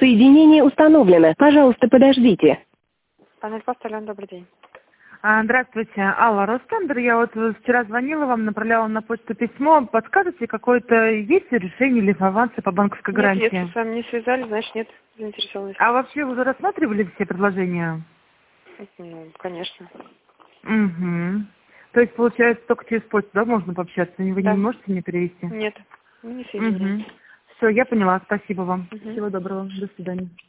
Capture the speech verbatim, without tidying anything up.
Соединение установлено. Пожалуйста, подождите. Панель Постолен, добрый день. А, Здравствуйте, Алла Ростендер. Я вот вчера звонила вам, направляла на почту письмо. Подскажете, какое-то есть решение или информация по банковской гарантии? Нет, если с вами не связали, значит нет заинтересованности. А вообще вы уже рассматривали все предложения? Ну, конечно. Угу. То есть, получается, только через почту, да, можно пообщаться? Вы Да. не можете мне перевести? Нет, мы не соединяемся. Угу. Все, я поняла. Спасибо вам. Угу. Всего доброго. До свидания.